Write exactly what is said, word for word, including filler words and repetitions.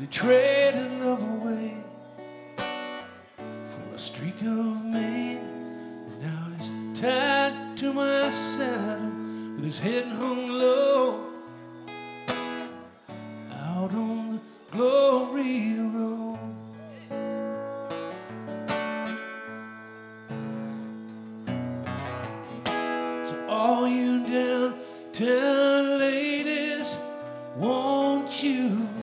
He traded love away for a streak of Maine, and now he's tied to my saddle with his head hung low out on the glory road. So all you downtown ladies, won't you